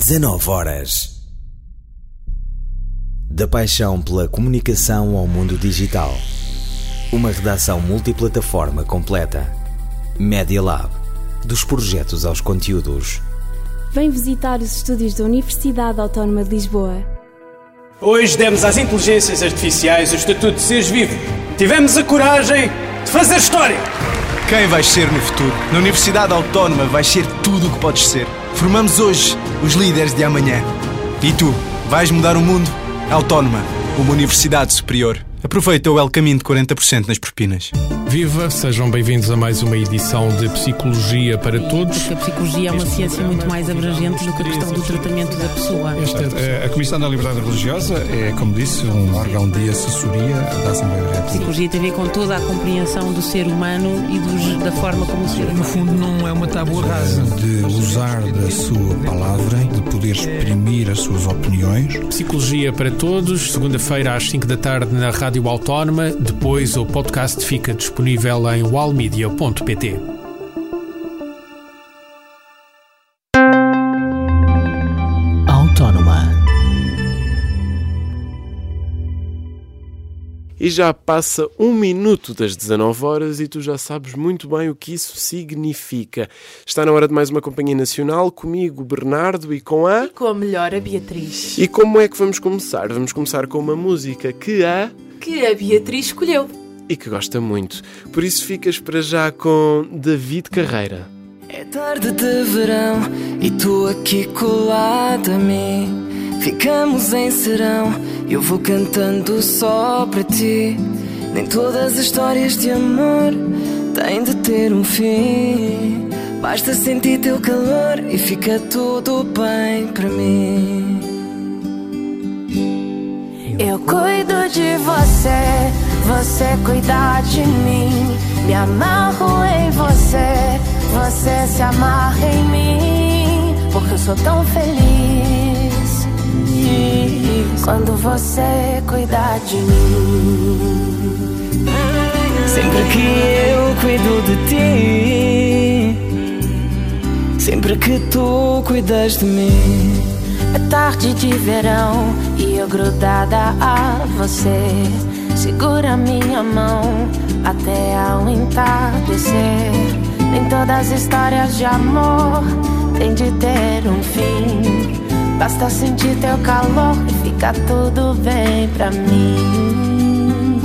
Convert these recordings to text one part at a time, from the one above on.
19 horas. Da paixão pela comunicação ao mundo digital. Uma redação multiplataforma completa. Media Lab. Dos projetos aos conteúdos. Vem visitar os estúdios da Universidade Autónoma de Lisboa. Hoje demos às inteligências artificiais o estatuto de seres vivo. Tivemos a coragem de fazer história. Quem vais ser no futuro? Na Universidade Autónoma vais ser tudo o que podes ser. Formamos hoje os líderes de amanhã. E tu, vais mudar o mundo? Autónoma, uma universidade superior. Aproveita o El Caminho de 40% nas propinas. Viva, sejam bem-vindos a mais uma edição de Psicologia para Todos. Porque a psicologia é uma ciência muito mais abrangente do que a questão do tratamento da pessoa. A Comissão da Liberdade Religiosa é, como disse, um órgão de assessoria da Assembleia da República. A psicologia tem a ver com toda a compreensão do ser humano e da forma como o ser humano... No fundo, não é uma tábua rasa de usar da sua palavra, de poder exprimir as suas opiniões. Psicologia para Todos, segunda-feira às 5 da tarde na Rádio Autónoma. Depois o podcast fica disponível em walmedia.pt. Autónoma. E já passa 1 minuto das 19 horas e tu já sabes muito bem o que isso significa. Está na hora de mais uma companhia nacional, comigo, Bernardo, e com a... E com a melhor, a Beatriz. E como é que vamos começar? Vamos começar com uma música que a Beatriz escolheu. E que gosta muito. Por isso ficas para já com David Carreira. É tarde de verão e tu aqui colada a mim. Ficamos em serão e eu vou cantando só para ti. Nem todas as histórias de amor têm de ter um fim. Basta sentir teu calor e fica tudo bem para mim. Eu cuido de você, você cuida de mim. Me amarro em você, você se amarra em mim. Porque eu sou tão feliz quando você cuida de mim. Sempre que eu cuido de ti, sempre que tu cuidas de mim. É tarde de verão e eu grudada a você. Segura minha mão até ao entardecer. Nem todas as histórias de amor têm de ter um fim. Basta sentir teu calor e fica tudo bem pra mim.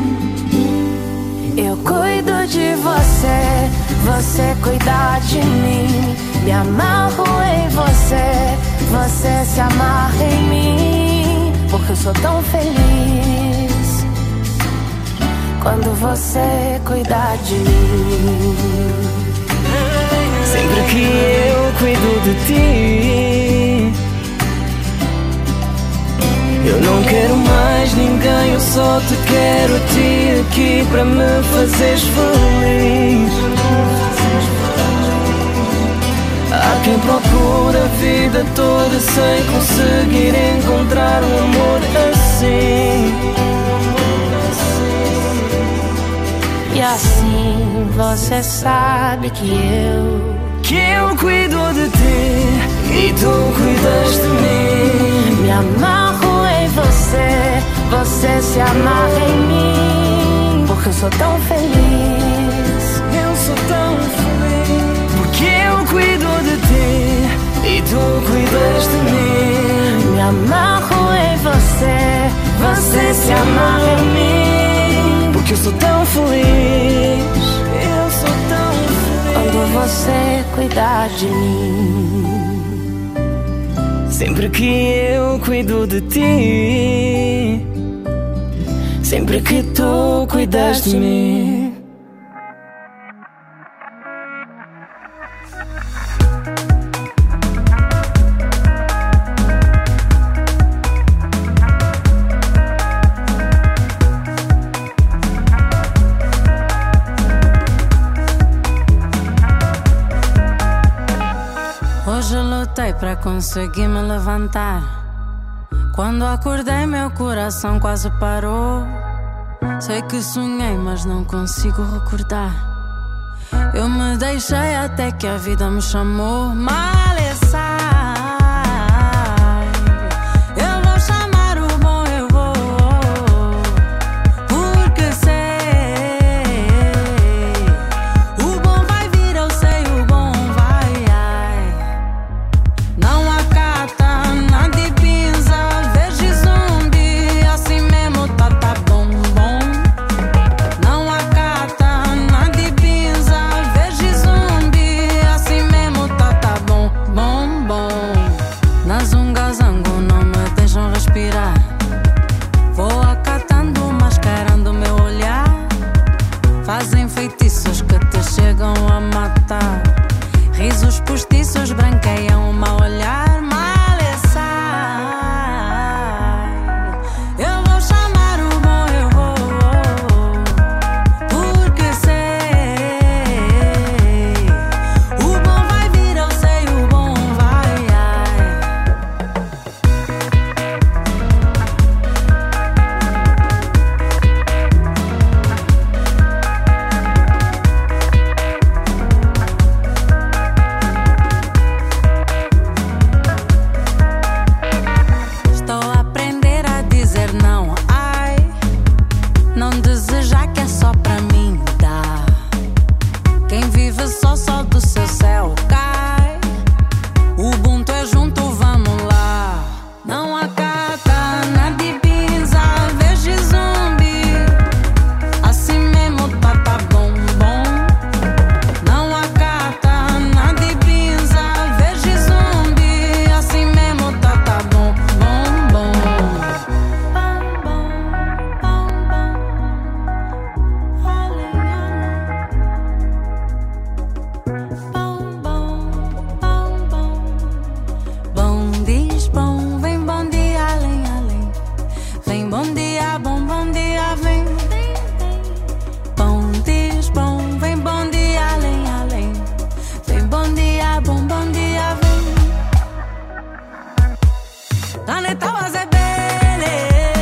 Eu cuido de você, você cuida de mim. Me amarro em você, você se amarra em mim. Porque eu sou tão feliz quando você cuida de mim. Sempre que eu cuido de ti, eu não quero mais ninguém, eu só te quero a ti aqui para me fazeres feliz. Há quem procura a vida toda sem conseguir encontrar um amor assim. E assim você sabe que eu cuido de ti e tu cuidas de mim. Me amarro em você, você se amarra em mim. Porque eu sou tão feliz, eu sou tão feliz. Porque eu cuido de ti e tu cuidas de mim. Me amarro em você, você se amarra em mim. Porque eu sou tão feliz, eu sou tão feliz quando você cuidar de mim. Sempre que eu cuido de ti, sempre que tu cuidas de mim. Hoje lutei para conseguir me levantar. Quando acordei meu coração quase parou. Sei que sonhei mas não consigo recordar. Eu me deixei até que a vida me chamou. Malessa, postiços branqueiam o mau olhar, mal e sai. Eu vou chamar o bom, eu vou, porque sei, o bom vai vir, eu sei, o bom vai. Estou a aprender a dizer não, ai, não desejar que é só pra mim, dá. Quem vive só do seu céu cai. O Ubuntu é junto, vamos lá. Não acata, nada de pinza, vejo zumbi. Assim mesmo tá bom, bom. Não acata, nada de pinza, vejo zumbi. Assim mesmo tá bom, bom, bom. Bom diz bom, vem bom dia, além, além. Vem bom dia, bom dia, vem. Bom diz bom, vem bom dia, além, além. Vem bom dia, vem. Planeta Wazebele,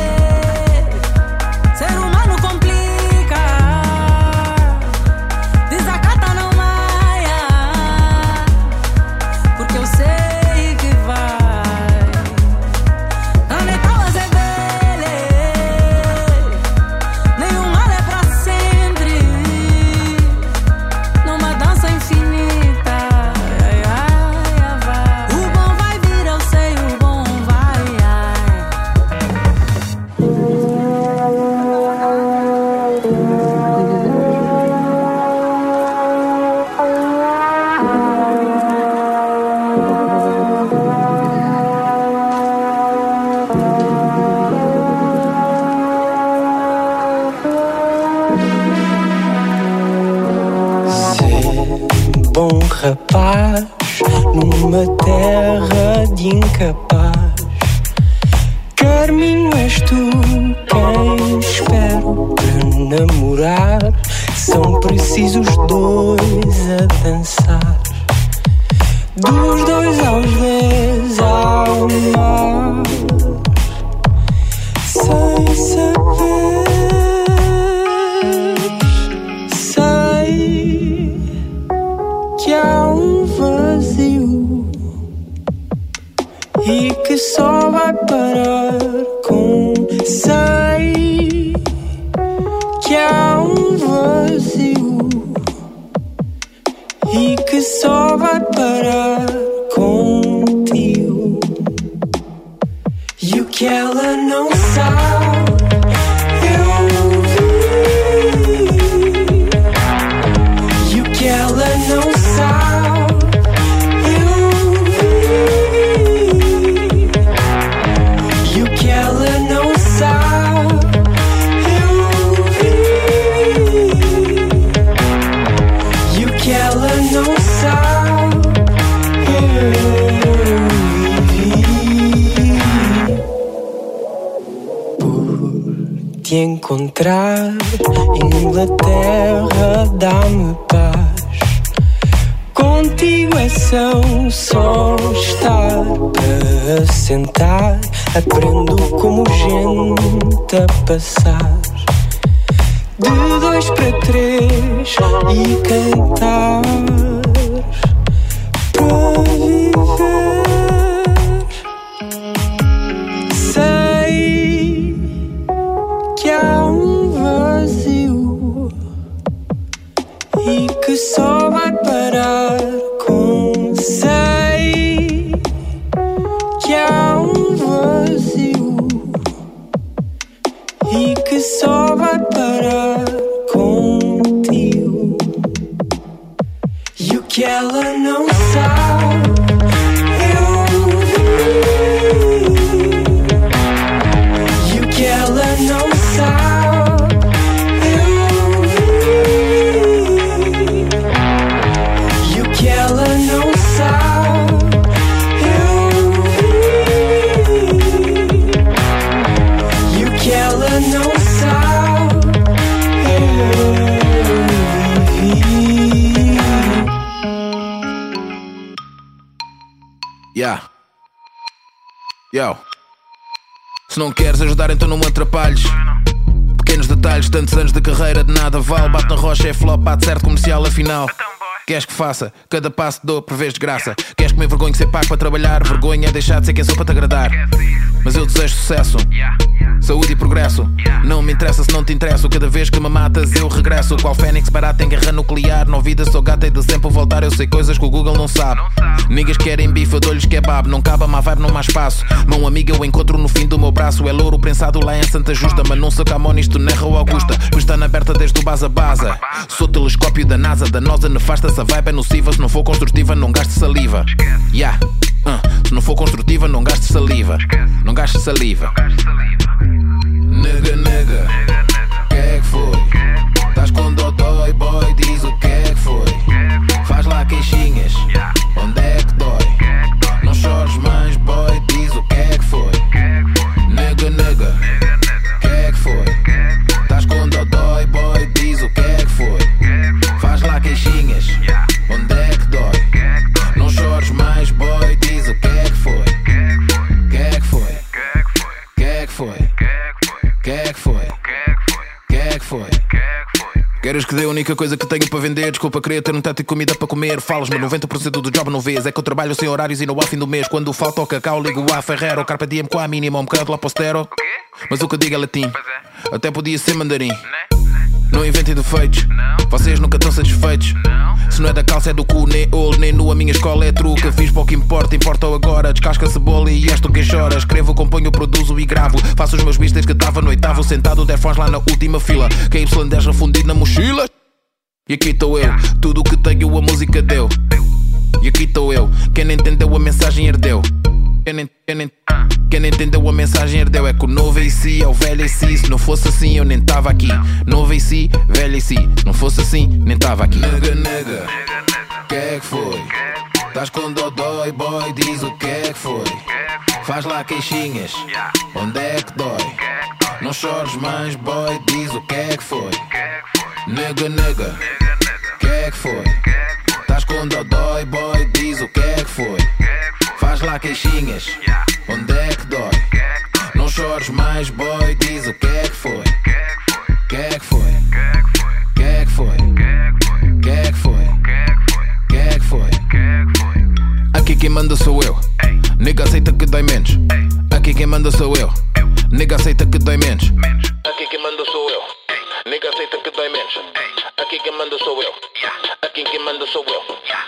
ser humano complica, desacata não maia, porque eu sei que vai. Planeta Wazebele, nenhum mal é pra sempre, numa dança infinita. Ai, ai, ai, vai. O bom vai vir, eu sei, o bom vai. Bom rapaz, numa terra de incapaz, caminho és tu quem espero para namorar. São precisos dois a dançar, dos 2 aos 10 ao mar, sem saber. Sei que há um vazio e que só vai parar com. Sei que há um vazio e que só vai parar contigo. E o que ela não sabe, eu vi. E o que ela não sabe, eu vi. E o que ela não sabe, eu vi. E o que ela não sabe, eu vi. Por te encontrar, Inglaterra dá-me paz. Contigo é só estar para sentar. Aprendo como gente a passar de 2 para 3 e cantar para viver. Sei que há um vazio e que só vai parar com. Sei que há um vazio e que só vai parar contigo. E o que ela não sabe, eu vi. E o que ela não sabe, eu vi. E o que ela não sabe. Yeah. Yo. Se não queres ajudar, então não me atrapalhes. Pequenos detalhes, tantos anos de carreira, de nada vale. Bate na rocha, é flop, bate certo comercial, afinal. Queres que faça? Cada passo que dou prevês desgraça. Queres que me envergonhe de ser pago para trabalhar? Vergonha é deixar de ser quem sou para te agradar. Mas eu desejo sucesso, saúde e progresso. Não me interessa se não te interesso. Cada vez que me matas eu regresso. Qual fênix barato em guerra nuclear. Não vida, sou gata e de sempre voltar. Eu sei coisas que o Google não sabe. Niggas querem bife, eu dou-lhes kebab. Não cabe a má vibe, não há espaço. Mão amiga eu encontro no fim do meu braço. É louro prensado lá em Santa Justa. Mas não sou Camon, isto Nerra ou Augusta. Pois está na aberta desde o Baza Baza. Sou telescópio da NASA, danosa, nefasta. Essa vibe é nociva, se não for construtiva não gaste saliva. Yeah. Se não for construtiva não gaste saliva. Não gaste saliva. Nega, nega, que é que foi? Estás com dodói, boy, diz o que é que foi? Faz lá queixinhas, onde é que dói? Não chores mais, boy, diz o que é que foi? Nega, nega, que é que foi? Estás com dodói, boy, diz o que é que foi? Faz lá queixinhas, onde é que dói? Não chores mais, boy, diz o que é que foi? Que é que foi? Que é que foi? Que é que foi? Que é que foi? Queres que dê a única coisa que tenho para vender? Desculpa, queria ter um teto e comida para comer. Falas-me 90% do job não vês. É que eu trabalho sem horários e não há fim do mês. Quando falta o cacau ligo a Ferrero. Carpe diem com a mínima, um bocado lá postero. Mas o que eu digo é latim. Até podia ser mandarim. Não inventem defeitos, vocês nunca estão satisfeitos. Se não é da calça é do cu, nem old, nem nu. A minha escola é truca, fiz pouco importa, importa agora. Descasca a cebola e és tu quem chora. Escrevo, componho, produzo e gravo. Faço os meus beats desde que estava no oitavo. Sentado, Defons lá na última fila. KY10 refundido na mochila. E aqui estou eu, tudo o que tenho a música deu. E aqui estou eu, quem não entendeu a mensagem herdeu. Quem não entendeu a mensagem herdeu. É que o novo AC é o velho AC. Se não fosse assim eu nem tava aqui. Novo AC, velho AC. Não fosse assim, nem tava aqui. Nega, nega, que é que foi? Estás com dodói, boy, diz o que é que foi? Faz lá queixinhas, onde é que dói? Não chores mais, boy, diz o que é que foi? Nega, nega, que é que foi? Estás com dodói, boy, diz o que é que foi? Faz lá queixinhas, onde é que dói? Não chores mais, boy, diz o que é que foi? Que é que foi? Que é que foi? Que é que foi? Que é que foi? Aqui quem manda sou eu. Nega aceita que dói menos. Aqui quem manda sou eu. Nega aceita que dói menos. Aqui quem manda sou eu. Nega aceita que dói menos. Aqui quem manda sou eu. Aqui quem manda sou eu.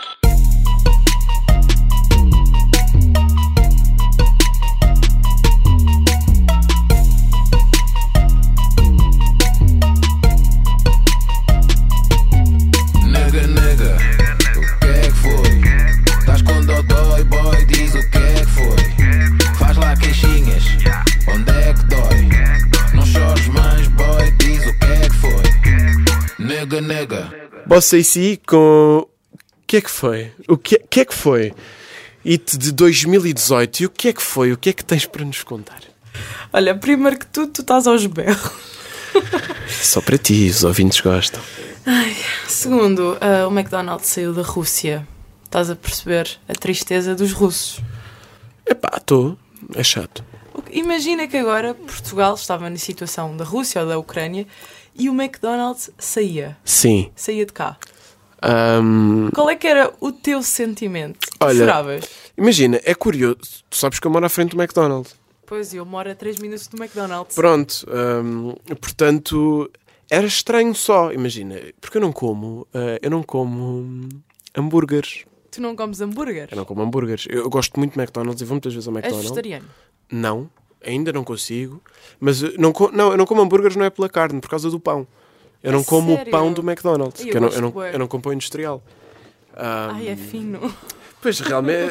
Nega, nega, o que é que foi? Estás com dodói, boy, diz o que é que foi? Faz lá queixinhas, onde é que dói? Não chores mais, boy, diz o que é que foi? Nega, nega. Bossa AC com... O que é que foi? O que é que foi? It de 2018. E o que é que foi? O que é que tens para nos contar? Olha, primeiro que tudo, tu estás aos berros. Só para ti, os ouvintes gostam. Ai, segundo, o McDonald's saiu da Rússia. Estás a perceber a tristeza dos russos? Epá, estou. É chato. Imagina que agora Portugal estava na situação da Rússia ou da Ucrânia e o McDonald's saía. Sim. Saía de cá. Qual é que era o teu sentimento? Olha, choravas? Imagina, é curioso. Tu sabes que eu moro à frente do McDonald's. Pois, eu moro a 3 minutos do McDonald's. Pronto. Portanto, era estranho só. Imagina, porque eu não como hambúrgueres. Tu não comes hambúrgueres? Eu não como hambúrgueres. Eu gosto muito de McDonald's e vou muitas vezes ao McDonald's. És vegetariano? Não, ainda não consigo. Mas eu não como hambúrgueres não é pela carne, por causa do pão. Eu não como o pão do McDonald's. Eu não como pão industrial. Ai, é fino. Pois, realmente,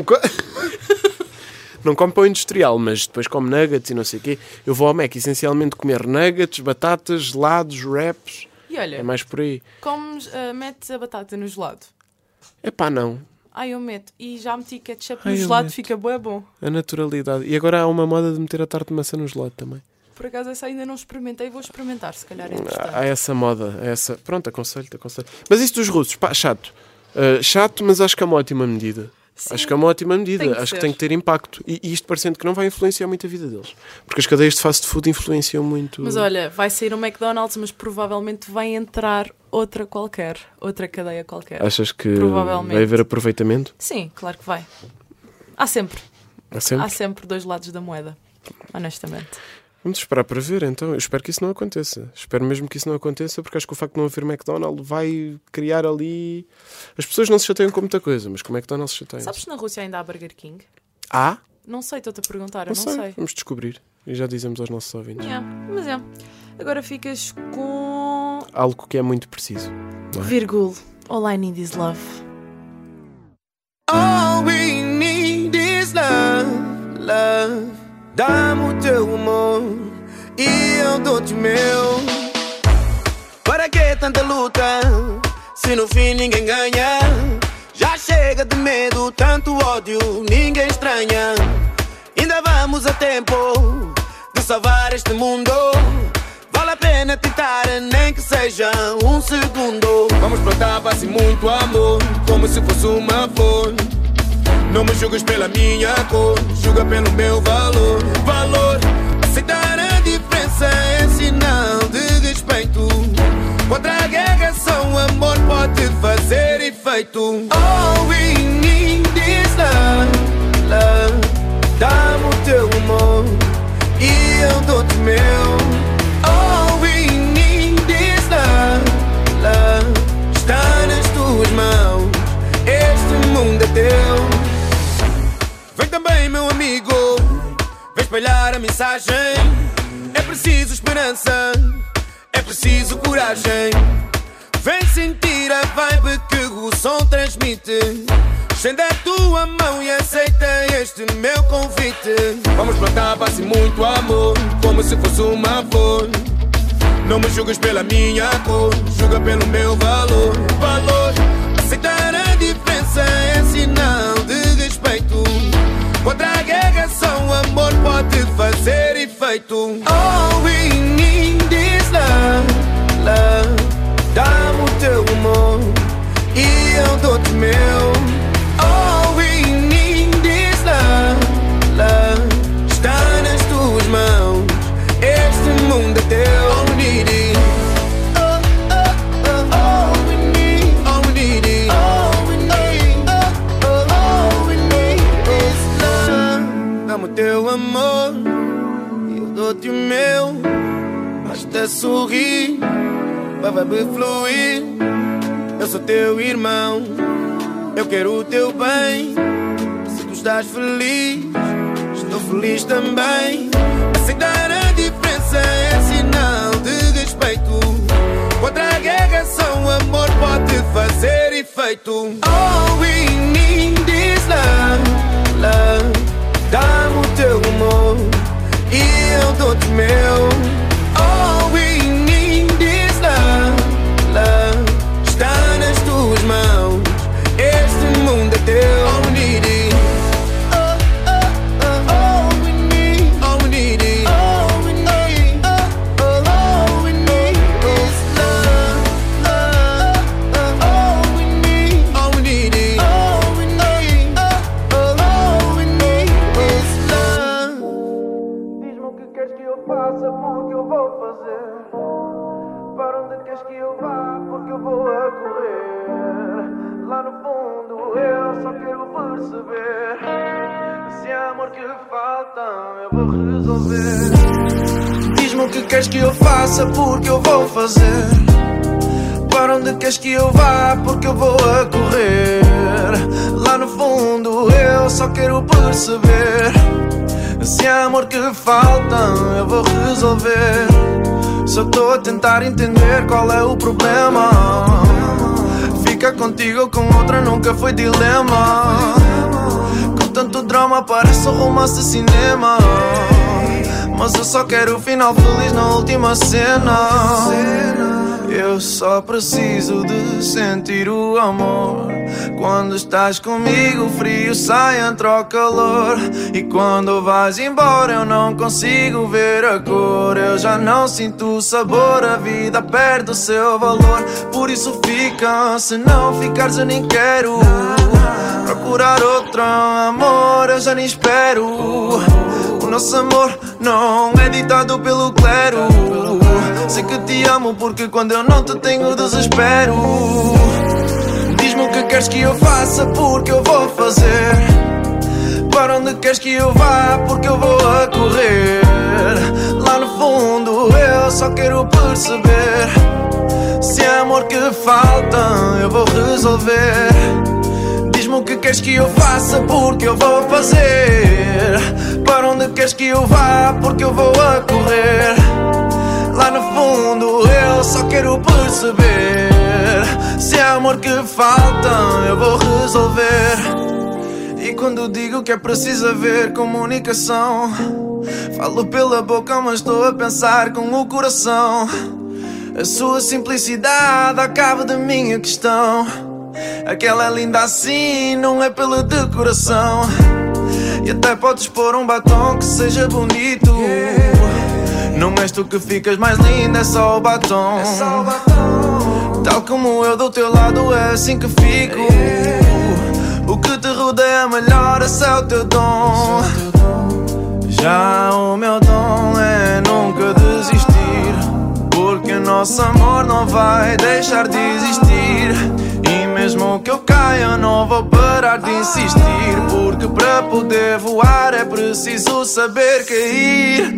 não como pão industrial, mas depois como nuggets e não sei o quê. Eu vou ao Mac essencialmente comer nuggets, batatas, gelados, wraps. E olha, é mais por aí. Metes a batata no gelado? Epá, não. Eu meto. E já meti ketchup no gelado, fica bué bom. A naturalidade. E agora há uma moda de meter a tarte de maçã no gelado também. Por acaso essa ainda não experimentei, vou experimentar, se calhar é interessante. Há essa moda, Pronto, aconselho-te. Mas isso dos russos, pá, chato. Chato, mas acho que é uma ótima medida. Sim, acho que é uma ótima medida. Acho que tem que ter impacto. E isto parecendo que não vai influenciar muito a vida deles. Porque as cadeias de fast food influenciam muito. Mas olha, vai sair um McDonald's, mas provavelmente vai entrar outra qualquer. Outra cadeia qualquer. Achas que vai haver aproveitamento? Sim, claro que vai. Há sempre. Há sempre dois lados da moeda. Honestamente. Vamos esperar para ver, então. Eu espero que isso não aconteça. Espero mesmo que isso não aconteça, porque acho que o facto de não haver McDonald's vai criar ali... As pessoas não se chateiam com muita coisa, mas com o McDonald's se chateiam. Sabes se na Rússia ainda há Burger King? Há? Não sei, estou-te a perguntar, não eu não sei. Vamos descobrir. E já dizemos aos nossos ouvintes. Mas agora ficas com... algo que é muito preciso. Não é? Virgul. All I need is love. All we need is love, love. Dá-me o teu amor e eu dou-te o meu. Para que tanta luta se no fim ninguém ganha? Já chega de medo, tanto ódio, ninguém estranha. Ainda vamos a tempo de salvar este mundo. Vale a pena tentar, nem que seja um segundo. Vamos plantar paz e muito amor, como se fosse uma flor. Não me julgues pela minha cor, julga pelo meu valor. Valor, aceitar a diferença é sinal de respeito. Contra a guerra só o amor pode fazer efeito. All we need is love, love. Dá-me o teu amor e eu dou-te o meu. All we need is love, love. Está nas tuas mãos, este mundo é teu. Vem também, meu amigo, vem espalhar a mensagem. É preciso esperança, é preciso coragem. Vem sentir a vibe que o som transmite. Estende a tua mão e aceita este meu convite. Vamos plantar paz e muito amor, como se fosse uma flor. Não me julgues pela minha cor, julga pelo meu valor. Valor, aceitar a diferença é sinal de respeito. Contra a guerra só o amor pode fazer efeito. All we need is love, love. Dá-me o teu amor e eu dou-te o meu. All we need is love, love. Está nas tuas mãos, este mundo é teu. All we need is teu amor, eu dou-te o meu. Basta sorrir, vai fluir. Eu sou teu irmão, eu quero o teu bem. Se tu estás feliz, estou feliz também. Aceitar a diferença é sinal de respeito. Contra a guerra só o amor pode fazer efeito. All we need is love, love. Dá-me o teu amor e eu dou-te o meu. All we need is love, love. Está nas tuas mãos, este mundo é teu. All we need is all we need, all we need is all we need, all we need is love, love. All we need, all we need is all we need, all we need. Diz-me o que queres que eu faça, porque eu vou fazer. Para onde queres que eu vá, porque eu vou a correr. Lá no fundo eu só quero perceber. Se há amor que falta, eu vou resolver. Diz-me o que queres que eu faça, porque eu vou fazer. Para onde queres que eu vá, porque eu vou a correr. Lá no fundo eu só quero perceber. Se há amor que falta, eu vou resolver. Só estou a tentar entender qual é o problema. Ficar contigo ou com outra nunca foi dilema. Com tanto drama parece um romance cinema. Mas eu só quero o final feliz na última cena. Eu só preciso de sentir o amor. Quando estás comigo o frio sai, entra o calor. E quando vais embora eu não consigo ver a cor. Eu já não sinto o sabor, a vida perde o seu valor. Por isso fica, se não ficares eu nem quero. procurar outro amor, eu já nem espero. O nosso amor não é ditado pelo clero. Sei que te amo porque quando eu não te tenho desespero. Diz-me o que queres que eu faça, porque eu vou fazer. Para onde queres que eu vá, porque eu vou a correr. Lá no fundo eu só quero perceber se é amor que falta, eu vou resolver. Diz-me o que queres que eu faça, porque eu vou fazer. Para onde queres que eu vá, porque eu vou a correr. Lá no fundo eu só quero perceber se é amor que falta, eu vou resolver. E quando digo que é preciso haver comunicação, falo pela boca, mas estou a pensar com o coração. A sua simplicidade acaba da minha questão. Aquela é linda assim, não é pela decoração. E até podes pôr um batom que seja bonito. Não és tu que ficas mais linda, é só o batom. Tal como eu do teu lado, é assim que fico. O que te rodeia melhor, esse é o teu dom. Já o meu dom é nunca desistir, porque o nosso amor não vai deixar de existir. E mesmo que eu caia, eu não vou parar de insistir, porque para poder voar é preciso saber cair.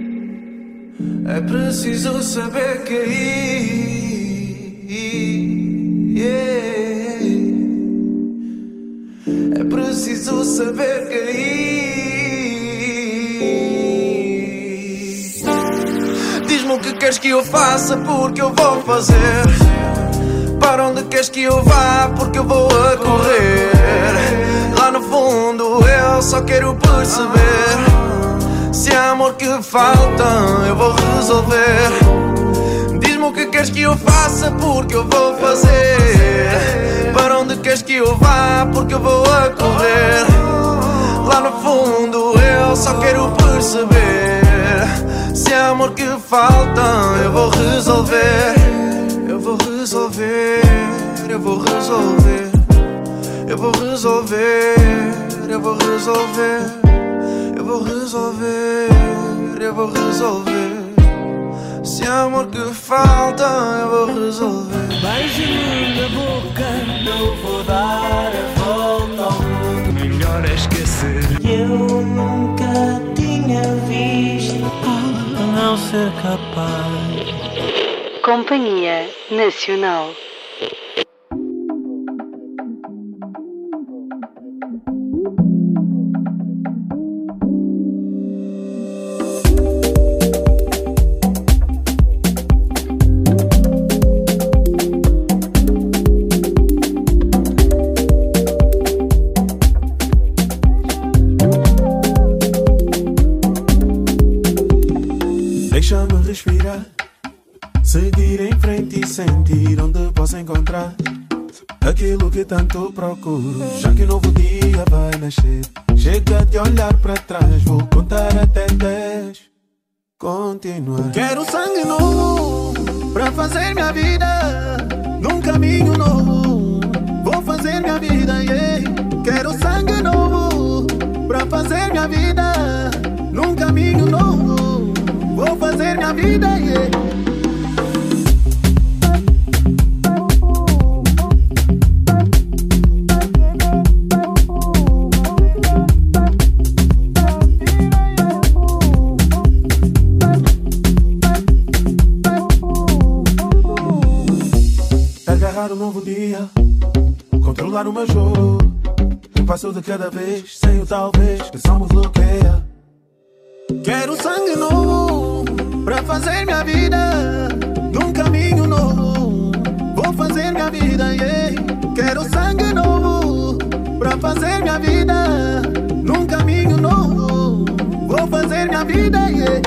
É preciso saber cair. Yeah. É preciso saber cair. Diz-me o que queres que eu faça, porque eu vou fazer. Para onde queres que eu vá, porque eu vou a correr. Lá no fundo eu só quero perceber se é amor que falta, eu vou resolver. Diz-me o que queres que eu faça, porque eu vou fazer. Para onde queres que eu vá, porque eu vou a correr. Lá no fundo eu só quero perceber se é amor que falta, eu vou resolver. Eu vou resolver, eu vou resolver. Eu vou resolver, eu vou resolver. Eu vou resolver, eu vou resolver. Se é amor que falta, eu vou resolver. Beijo-me na boca, não vou dar a volta ao mundo. Melhor é esquecer. Eu nunca tinha visto não ser capaz. Companhia Nacional. Deixa-me respirar, seguir em frente e sentir onde posso encontrar aquilo que tanto procuro. Já que um novo dia vai nascer, chega de olhar para trás, vou contar até 10. Continuar. Quero sangue novo pra fazer minha vida num caminho novo. Vou fazer minha vida, yeah. Quero sangue novo pra fazer minha vida num caminho novo. Vou fazer minha vida, yeah. Agarrar um novo dia, controlar o meu jogo, um passo de cada vez, sem o talvez que só me bloqueia. Quero sangue novo pra fazer minha vida num caminho novo. Vou fazer minha vida, yeah. Quero sangue novo pra fazer minha vida num caminho novo. Vou fazer minha vida, yeah.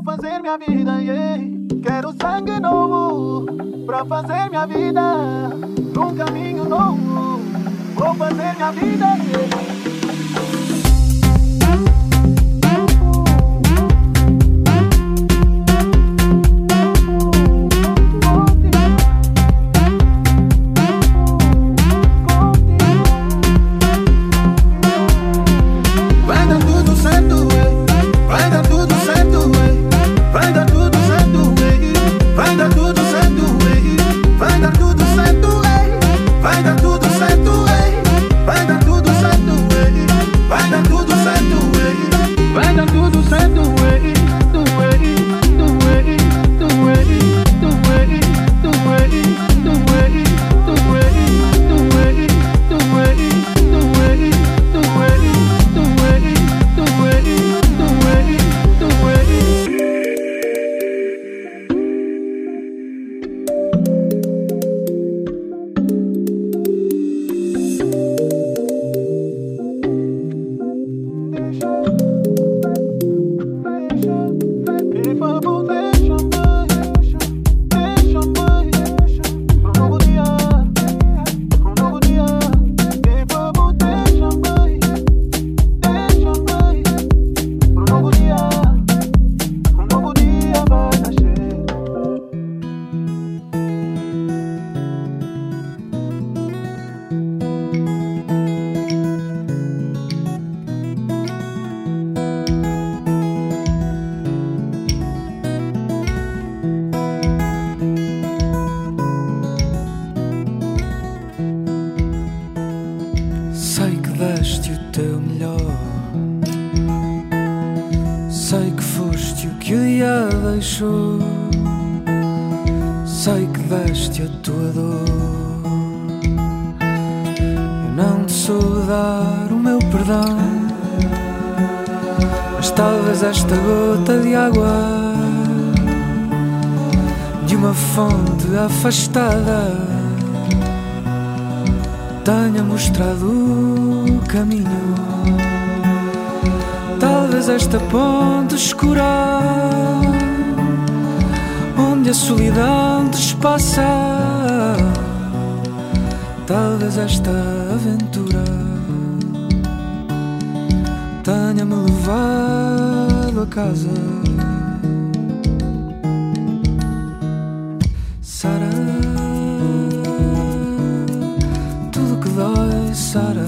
fazer minha vida, yeah. Quero sangue novo pra fazer minha vida num caminho novo. Vou fazer minha vida, yeah. Sei que deste a tua dor. Eu não te sou dar o meu perdão, mas talvez esta gota de água de uma fonte afastada tenha mostrado o caminho. Talvez esta ponte escura onde a solidão despassa, talvez esta aventura tenha-me levado a casa. Sara, tudo que dói, Sara,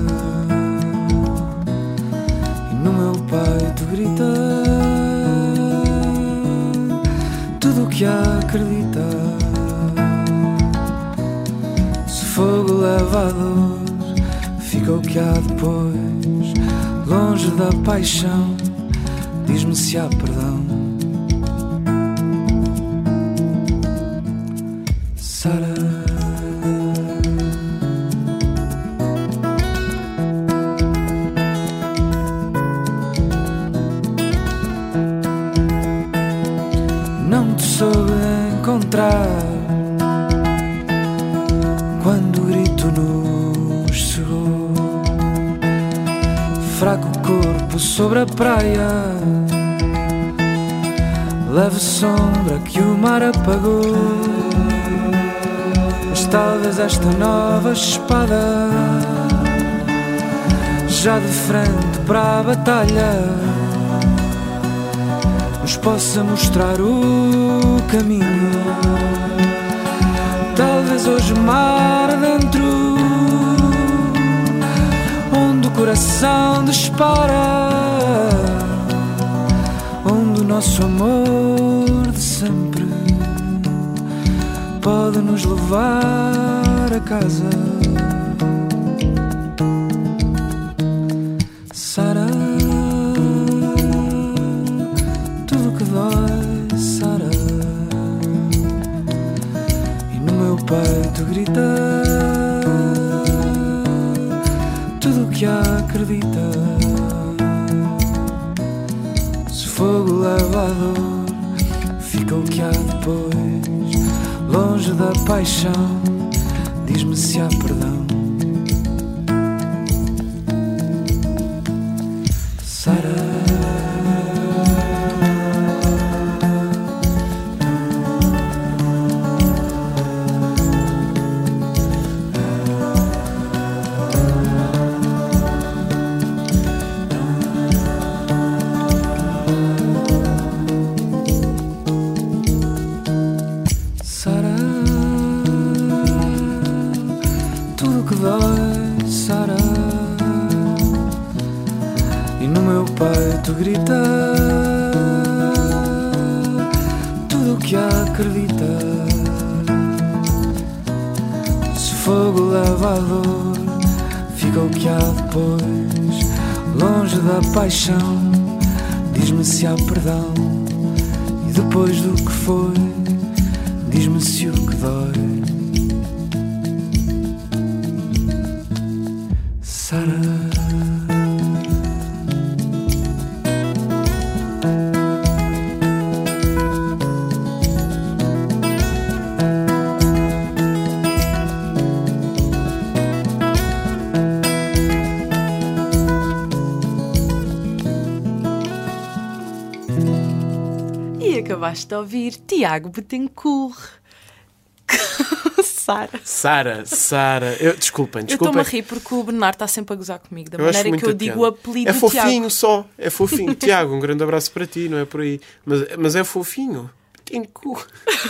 e no meu peito grita tudo o que acredita. Se fogo leva a dor, fica o que há depois. Longe da paixão, diz-me se há perdão. Sara, não te soube encontrar quando o grito nos cegou. Fraco corpo sobre a praia, leve sombra que o mar apagou. Mas talvez esta nova espada, já de frente para a batalha, nos possa mostrar o caminho. Talvez hoje mar adentro, onde o coração dispara, onde o nosso amor de sempre pode nos levar a casa. Sara, tudo que dói, Sara, e no meu peito grita tudo o que acredita. Se fogo leva a dor, fica o que há depois. Longe da paixão, diz-me se há perdão. Sara, Vento grita tudo o que acredita. Se fogo leva a dor, fica o que há depois. Longe da paixão, diz-me se há perdão. E depois do que foi, diz-me se o que dói. Sara. Acabaste de ouvir Tiago Betancourt. Sara. Desculpem. Eu estou-me a rir porque o Bernardo está sempre a gozar comigo, da maneira que eu digo o apelido do Tiago. É fofinho só, é fofinho. Tiago, um grande abraço para ti, não é por aí. Mas é fofinho. Betancourt.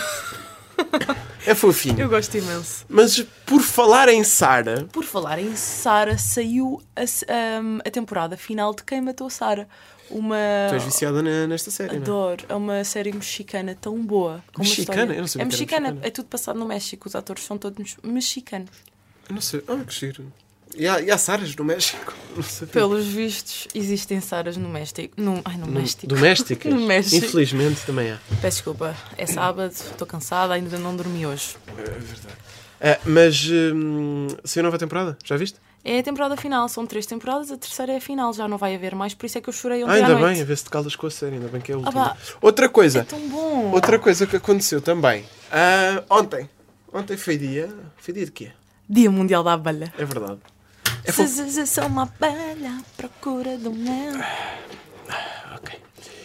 É fofinho. Eu gosto imenso. Mas por falar em Sara... saiu a temporada final de Quem Matou Sara. Tu és viciada nesta série, Adoro. Não é? É uma série mexicana tão boa. Mexicana? Eu não sabia. É mexicana. É tudo passado no México. Os atores são todos mexicanos. Eu não sei. Que giro. E há Saras no México? Não sabia. Pelos vistos, existem Saras no México. No México. Domésticas? No México. Infelizmente também há. Peço desculpa. É sábado, estou cansada, ainda não dormi hoje. É verdade. Mas saiu a nova temporada? Já viste? É a temporada final, são 3 temporadas, a terceira é a final, já não vai haver mais, por isso é que eu chorei ontem à noite. Ainda bem, a ver se te calas com a série, ainda bem que é a última. Outra coisa. É tão bom. Outra coisa que aconteceu também. Ontem foi dia de quê? Dia Mundial da Abelha. É verdade. Sou uma abelha à procura do mel. Ok.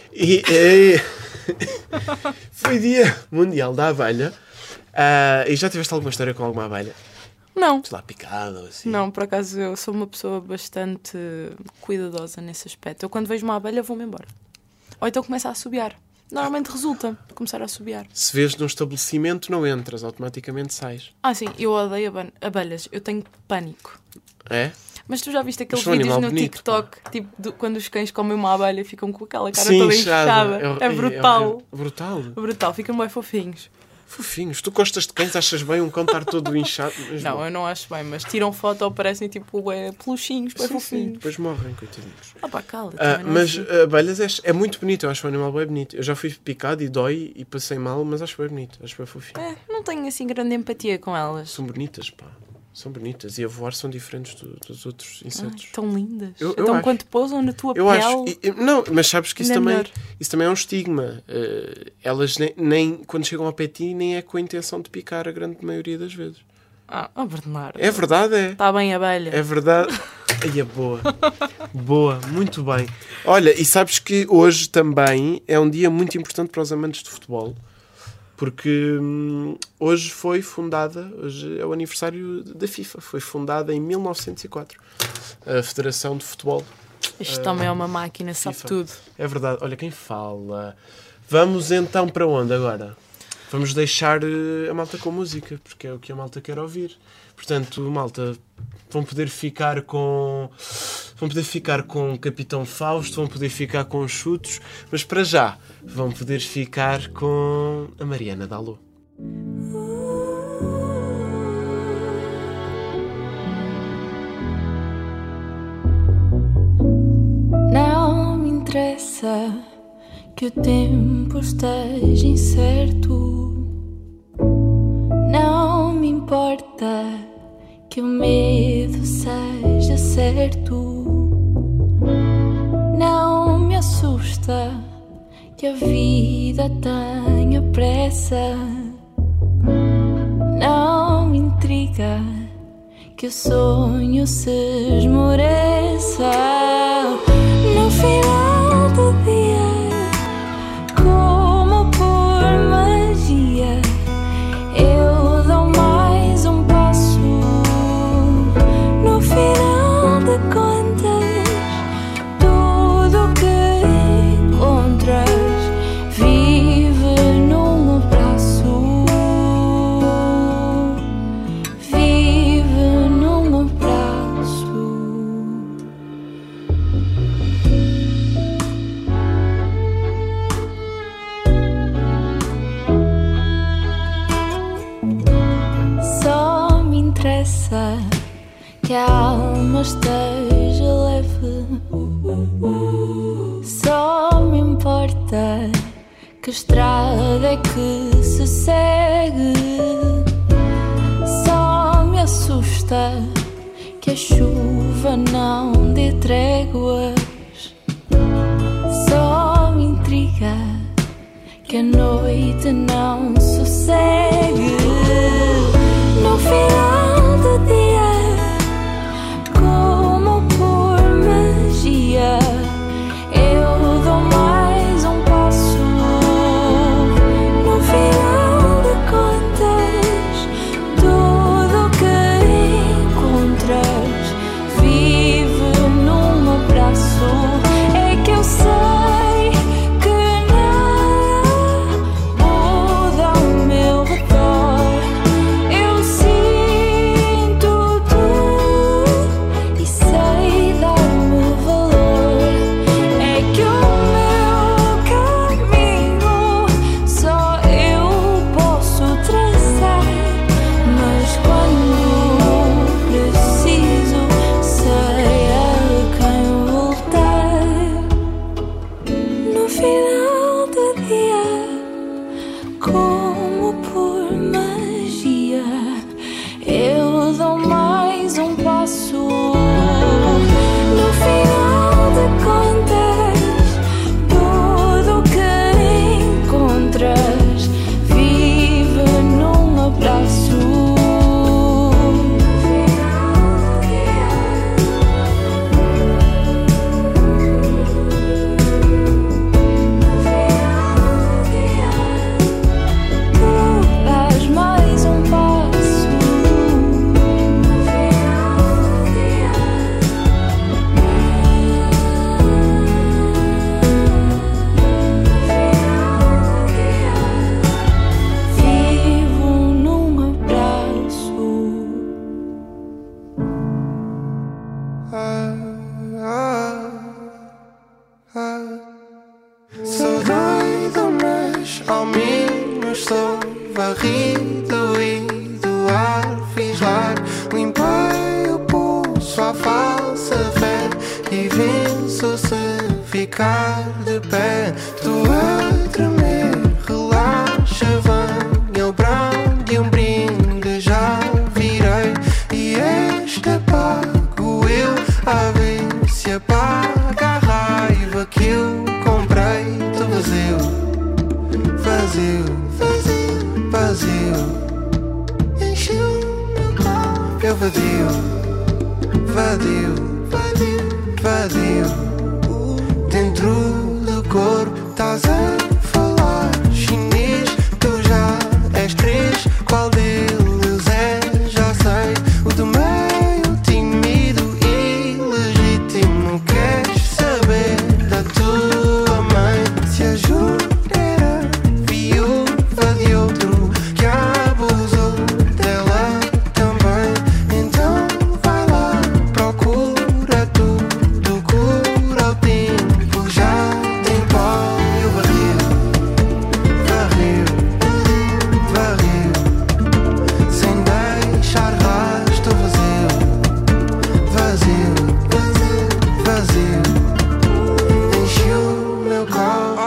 Foi dia Mundial da Abelha. E já tiveste alguma história com alguma abelha? Não. Sei lá, picada ou assim? Não, por acaso eu sou uma pessoa bastante cuidadosa nesse aspecto. Eu quando vejo uma abelha vou-me embora. Ou então começo a assobiar. Normalmente resulta começar a assobiar. Se vês num estabelecimento não entras, automaticamente sais. Sim, eu odeio abelhas. Eu tenho pânico. É? Mas tu já viste aqueles vídeos no bonito, TikTok, tipo, quando os cães comem uma abelha ficam com aquela cara Sim, toda inchada. É brutal. Brutal. Ficam bem fofinhos. Fofinhos. Tu gostas de cães? Achas bem um cão estar todo inchado? Não, eu não acho bem, mas tiram foto ou parecem tipo peluchinhos, bem fofinhos. Depois morrem, coitadinhos. Cala. Mas abelhas é muito bonito, eu acho o animal bem bonito. Eu já fui picado e dói e passei mal, mas acho bem bonito, acho bem fofinho. Não tenho assim grande empatia com elas. São bonitas, pá. São bonitas e a voar são diferentes dos outros insetos. Tão lindas. Então acho. Quando pousam na tua pele... Acho. Não, mas sabes que isso também é um estigma. Elas nem quando chegam ao pé de ti nem é com a intenção de picar a grande maioria das vezes. Bernardo. É verdade, é. Está bem, abelha. É verdade. Ai, é boa. Boa, muito bem. Olha, e sabes que hoje também é um dia muito importante para os amantes de futebol. Porque hoje é o aniversário da FIFA. Foi fundada em 1904. A Federação de Futebol. Isto também é uma máquina, sabe FIFA. tudo. É verdade. Olha quem fala. Vamos então para onde agora? Vamos deixar a malta com música, porque é o que a malta quer ouvir. Portanto, malta, vão poder ficar com Capitão Fausto, vão poder ficar com os chutos, mas para já vão poder ficar com a Mariana Dalô. Não me interessa que o tempo esteja incerto. Não me importa que o medo seja certo. Não me assusta que a vida tenha pressa. Não me intriga que o sonho se esmoreça. No final do dia, como por magia, eu dou mais um passo. No final de contas, tudo que encontras vive num abraço. Vive num abraço. interessa que a alma esteja leve. Só me importa que estrada é que se segue. Só me assusta que a chuva não dê tréguas. Só me intriga que a noite não sossegue. No final do dia, como por magia, eu dou mais um passo. No final de contas, tudo que encontras vive num abraço. É que eu sei que nada muda ao meu redor. Eu sinto tudo e sei dar-me valor. É que o meu caminho só eu posso traçar, mas quando preciso sei a quem voltar. No final do dia, como por magia, eu dou mais um passo. No final de contas, tudo que encontras vive num abraço. Tu dás mais um passo. Vivo num abraço. Sou doido, mas ao menos sou varrido e do ar fiz lar. Limpei o pulso à falsa fé e venço se ficar de pé. Estou a tremer, relaxa, venha o brinde e um brinde já virei. E este apago eu a ver se apaga a raiva que eu comprei. Tô vazio, vazio, vazio, vazio. Encheu meu copo. Eu vadio, vadio, vadio, vadio. Dentro do corpo estás a falar chinês. Tu já és três, qual deles é? Já sei. O do meio, tímido e legítimo. Queres saber da tua mãe? Se a jura era viúva de outro que abusou dela também. Então vai lá, procura tudo, cura o tempo. Já tem pó. Eu varreu, varreu, varreu, sem deixar rastro. Vazio, vazio, vazio, vazio. Encheu meu copo.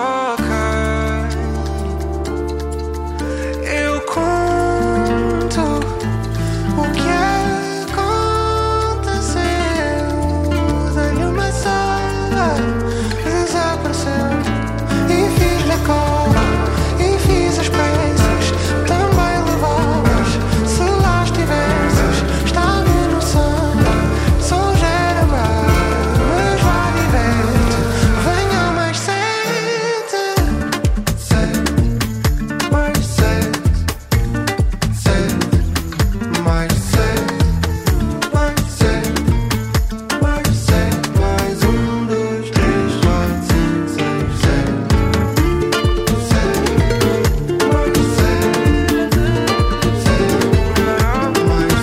Eu conto o que aconteceu. Dei-lhe uma sala, desapareceu. E fiz-lhe a cola, e fiz as peças. Também levavas, se lá estivesses. Estava no sangue, só já era mar. Mas vá, diverte, venha mais sete. Sete, mais sete. Sete, mais sete. Mais sete, mais sete. Mais 1, 2, 3, 4, 5, 6, 7. Sete, mais sete. Sete, mais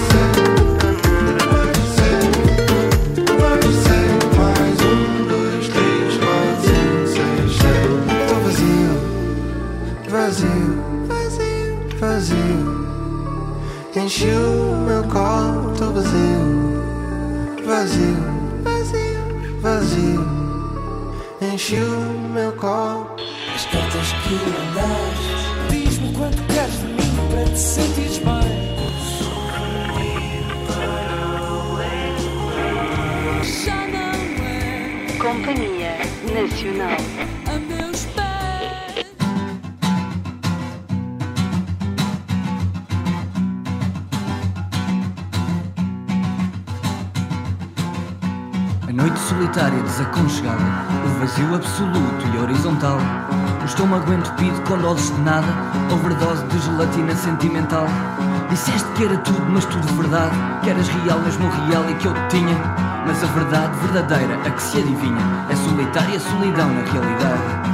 sete. Mais sete, mais 1, 2, 3, 4, 5, 6, 7. Tô vazio, vazio, vazio, vazio. Enchi o meu copo, tô vazio, vazio, vazio, vazio. Enchi o meu copo. As cartas que mandaste, diz-me quanto queres de mim para te sentires bem. Já não é Companhia Nacional. a meus pés. A noite solitária desaconchegada, o vazio absoluto e horizontal, o estômago entupido com doses de nada, overdose de gelatina sentimental. Disseste que era tudo, mas tudo verdade, que eras real, mesmo real e que eu te tinha. Mas a verdade verdadeira, a que se adivinha, é solitária solidão na realidade.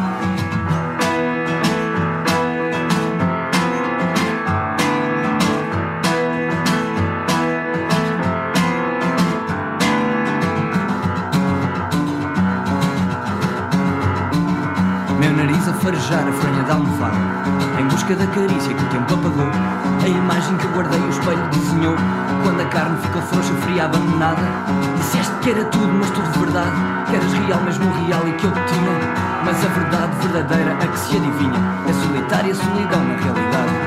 Farejar a fronha da almofada, em busca da carícia que o tempo apagou, a imagem que guardei o espelho desenhou. Quando a carne ficou frouxa, fria, abandonada, disseste que era tudo, mas tudo verdade, que eras real, mesmo real e que eu te tinha. Mas a verdade verdadeira, a que se adivinha, é solitária solidão na realidade.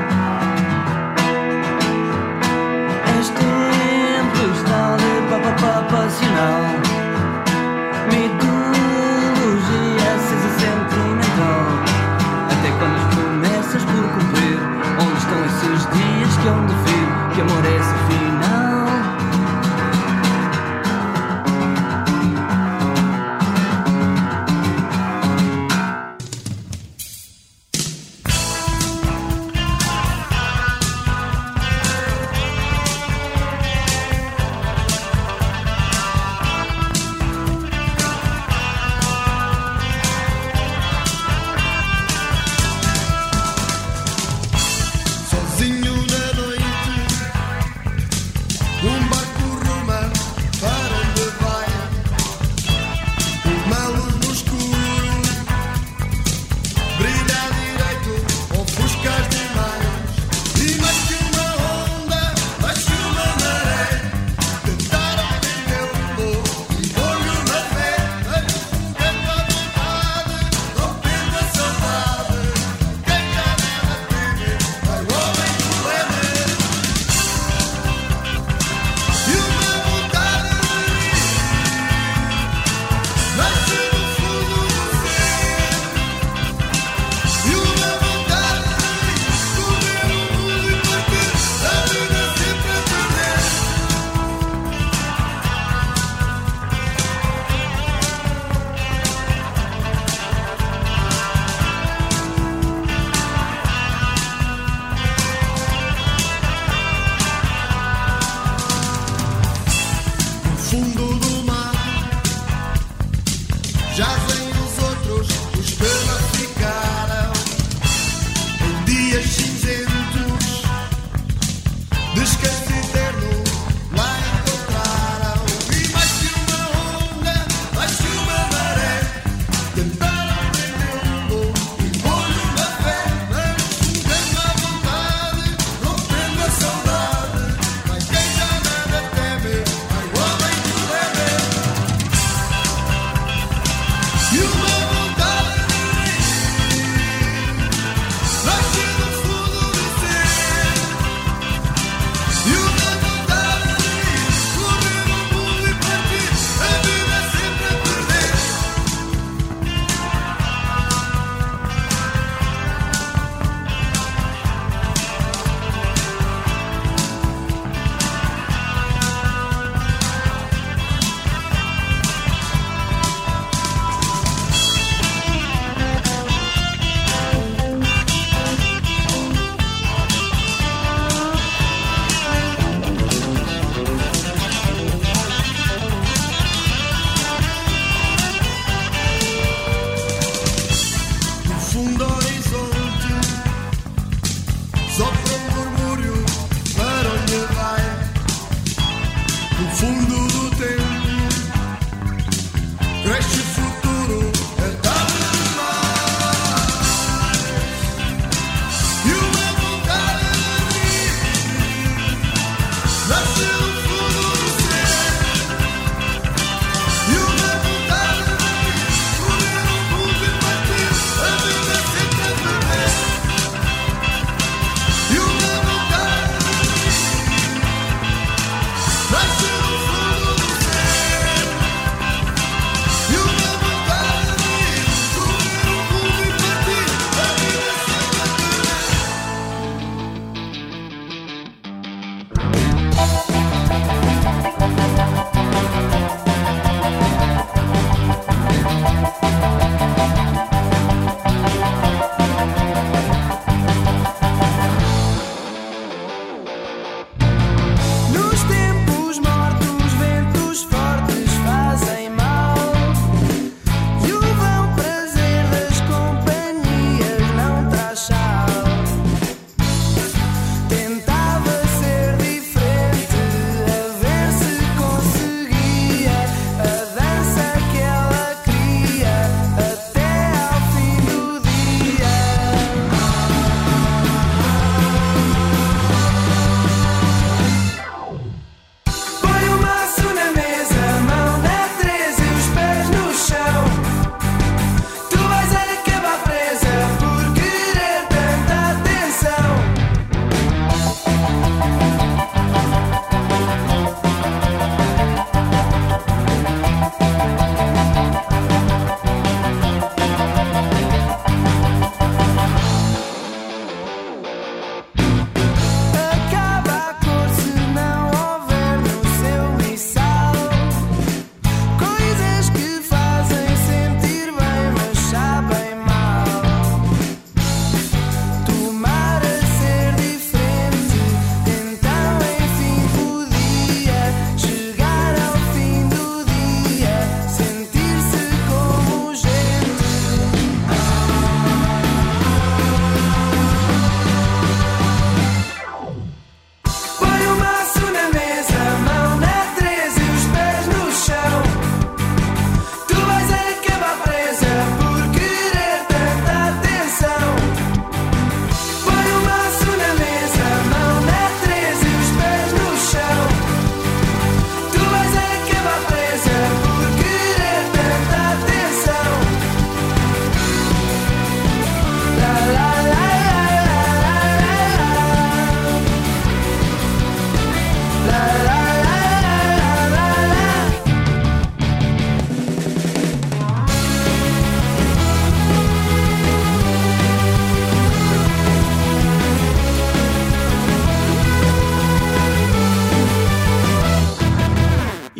És tempestade passional, mitologia acesa sentimental. Até quando as promessas por cumprir, onde estão esses dias que hão de vir, que amor é esse final?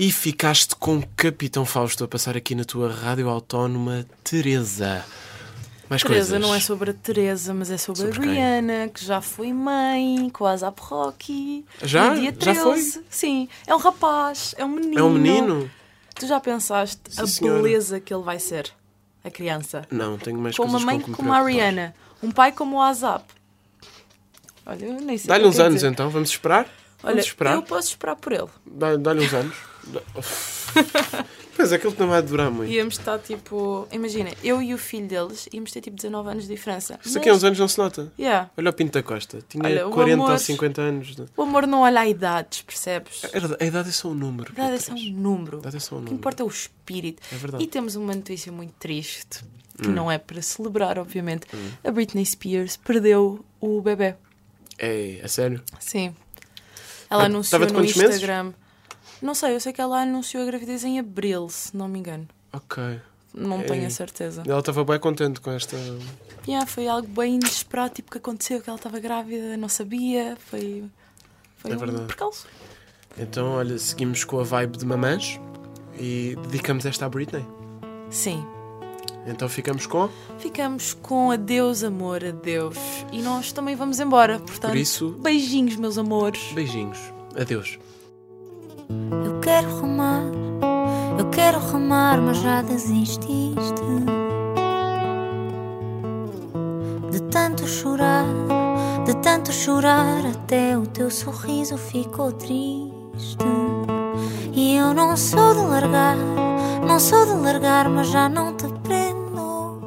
E ficaste com o Capitão Fausto a passar aqui na tua rádio autónoma, Teresa. Mais Teresa coisas? não é sobre a Teresa, mas é sobre a Brianna, que já foi mãe, com a ASAP Rocky. Já? No dia 13. Já foi? Sim. É um rapaz, é um menino. É um menino? Tu já pensaste a beleza que ele vai ser? A criança. Não, tenho mais com coisas uma mãe com que me como a preocupar. Ariana. Um pai como o ASAP. Olha, eu nem sei. Dá-lhe uns anos então, vamos esperar? Olha, Vamos esperar? eu posso esperar por ele. Dá-lhe uns anos. Pois é, aquilo não vai durar muito. Íamos estar tipo... Imagina, eu e o filho deles íamos ter tipo 19 anos de diferença. Isso aqui há uns anos não se nota. Yeah. Olha o Pinto da Costa. Tinha Olha, 40 amor, ou 50 anos. O amor não olha a idades, percebes? A idade é só um número. A idade é só um número. A idade é só um O que número. importa é o espírito. É verdade. E temos uma notícia muito triste, que não é para celebrar, obviamente. A Britney Spears perdeu o bebê. É sério? Sim. Ela anunciou Estava de no quantos meses? Instagram. Não sei, eu sei que ela anunciou a gravidez em abril, se não me engano. Ok. Não tenho a certeza. Ela estava bem contente com esta... Foi algo bem inesperado, tipo, que aconteceu, que ela estava grávida, não sabia, foi É verdade. um percalço. Então, olha, seguimos com a vibe de mamãs e dedicamos esta à Britney. Sim. Então ficamos com... Ficamos com adeus, amor, adeus. E nós também vamos embora, portanto, Por isso... beijinhos, meus amores. Beijinhos. Adeus. Eu quero remar, mas já desististe. De tanto chorar, até o teu sorriso ficou triste. E eu não sou de largar, mas já não te prendo.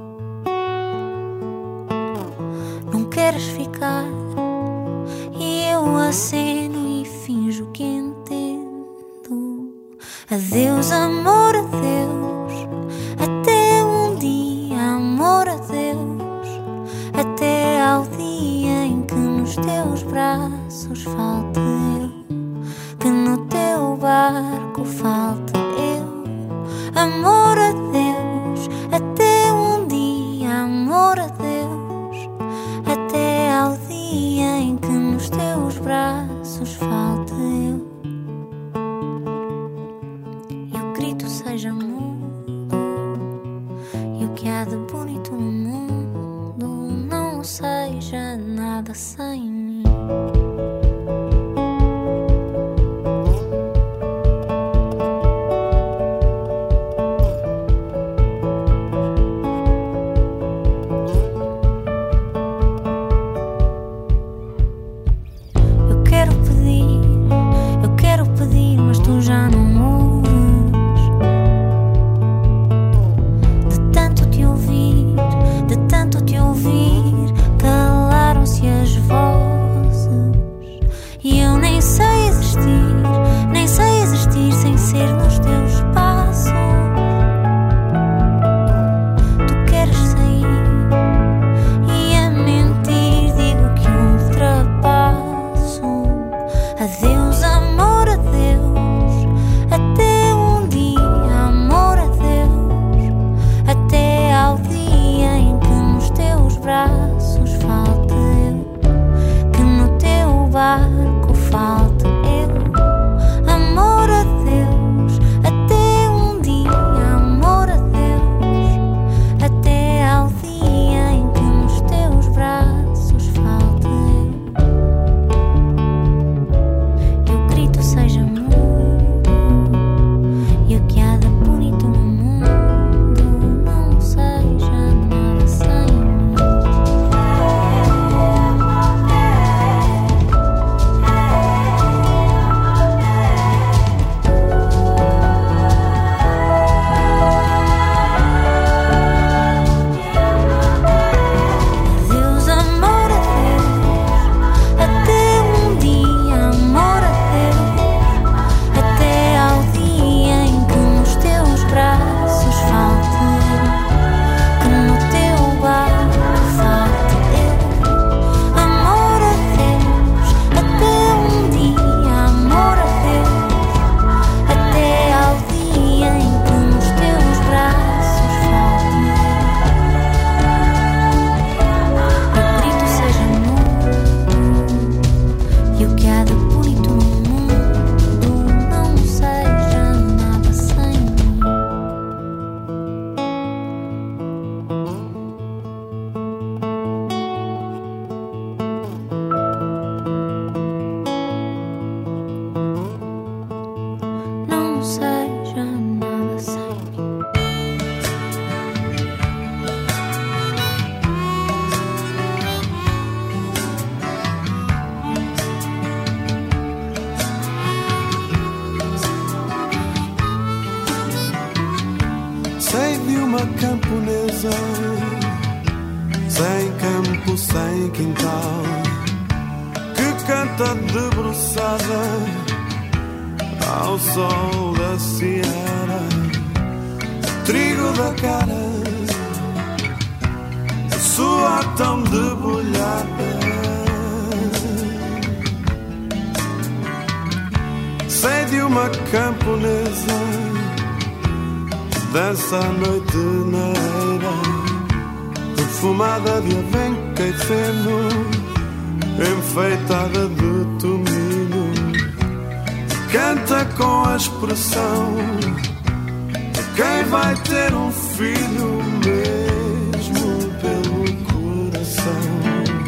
Não queres ficar, e eu aceno e finjo que entendo. Adeus, amor, adeus. Até um dia, amor, adeus. Até ao dia em que nos teus braços falte eu, que no teu barco falte eu. Amor, adeus. Até um dia, amor, adeus. Até ao dia em que nos teus braços falte eu. Seja mudo, e o que há de bonito no mundo não seja nada sem mim. Eu quero pedir, mas tu já não calaram-se as vozes. campo sem quintal, que canta debruçada ao sol da seara, trigo da cara, sua tão debulhada. Sei de uma camponesa, dança à noite na eira, perfumada de avenca e feno, enfeitada de tomilho, canta com a expressão de quem vai ter um filho mesmo pelo coração.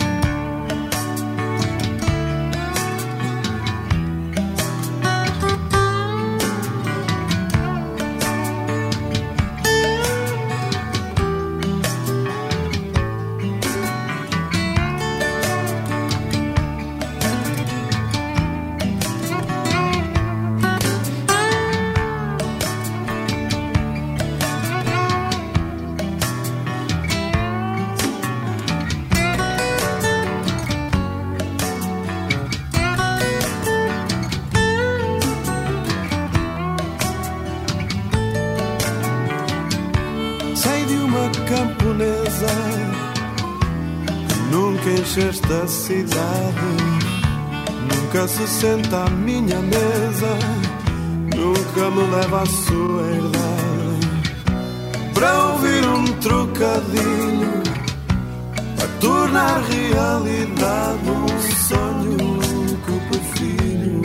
Camponesa, nunca encheste a cidade, nunca se senta à minha mesa, nunca me leva à sua herdade, para ouvir um trocadilho, para tornar realidade um sonho que eu prefiro.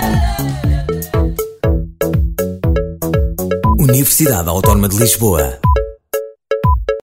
Universidade Autónoma de Lisboa.